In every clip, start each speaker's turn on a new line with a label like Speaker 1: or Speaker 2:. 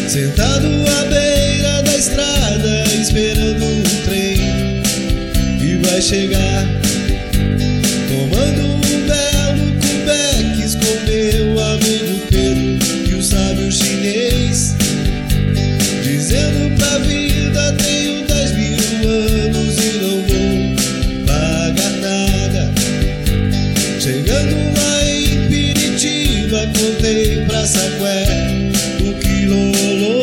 Speaker 1: Sentado à beira da estrada, esperando um trem que vai chegar. Tomando um belo cubeques com meu amigo Pedro e o sábio chinês, dizendo pra vida: tenho 10.000 anos e não vou pagar nada. Chegando lá em Piritiba, contei pra Saqué o quilolô.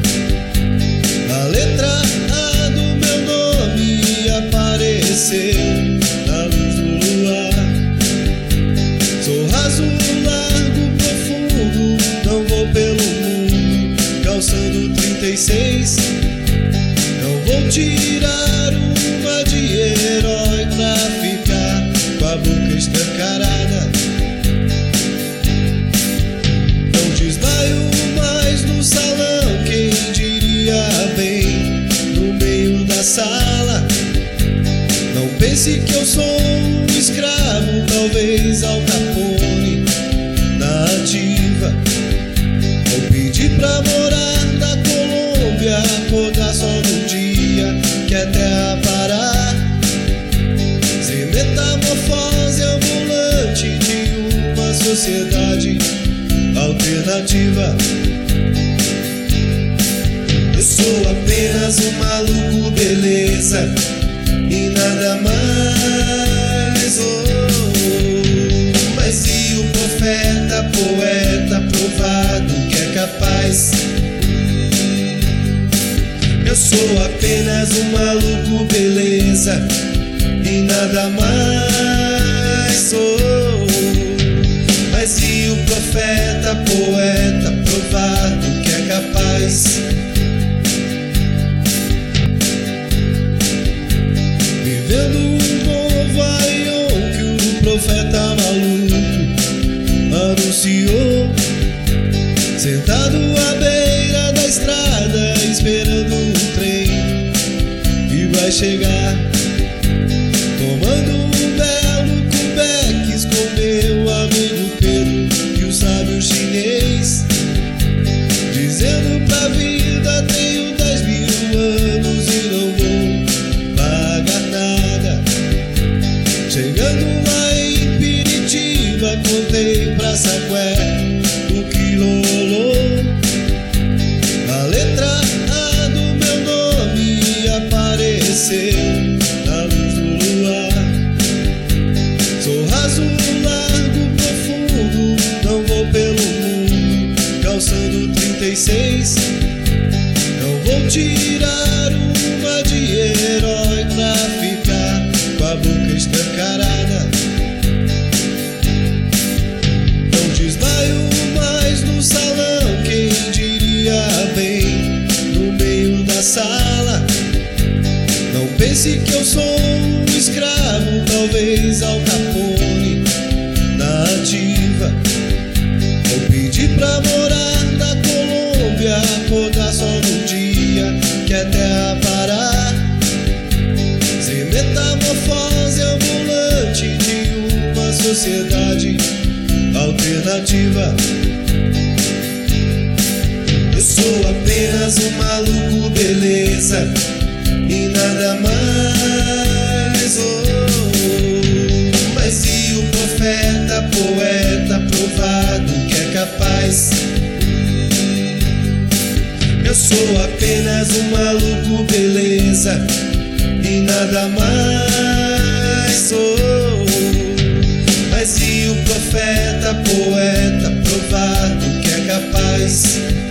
Speaker 1: A letra A do meu nome apareceu na luz do luar. Sou raso, largo, profundo, não vou pelo mundo calçando 36. Não vou tirar uma de herói pra ficar com a boca escancarada. Não desmaio mais no salão, quem diria, bem no meio da sala. Não pense que eu sou um escravo, talvez Al Capone na ativa. Vou pedir pra morar na Colômbia, acordar só no dia que a terra parar. Sem metamorfose ambulante de uma sociedade alternativa. Eu sou apenas um maluco, beleza, e nada mais. Mas e o profeta, poeta provado que é capaz? Eu sou apenas um maluco, beleza, e nada mais. Mas e o profeta, poeta provado que é capaz? Vivendo um novo aion que o profeta maluco anunciou. Sentado à beira da estrada, esperando um trem que vai chegar. Tomando um belo cubeques com meu amigo Pedro e o sábio chinês, dizendo pra vida: tenho 10.000 anos e não vou pagar nada. Chegando lá em Piritiba, contei pra Saqué o quilolô. A letra A do meu nome apareceu na luz do luar. Sou raso, largo, profundo, não vou pelo mundo calçando 36. Não vou tirar uma de herói pra ficar com a boca escancarada. Não desmaio mais no salão, quem diria, bem no meio da sala. Não pense que eu sou um escravo, talvez Al Capone na ativa. Vou pedir pra morar na Colômbia, acordar só no dia que a terra parar. Sem metamorfose ambulante de uma sociedade alternativa. Eu sou apenas um maluco, beleza, e nada mais. Mas e o profeta, poeta provado que é capaz? Eu sou apenas um maluco, beleza, e nada mais. Mas e o profeta, poeta provado que é capaz?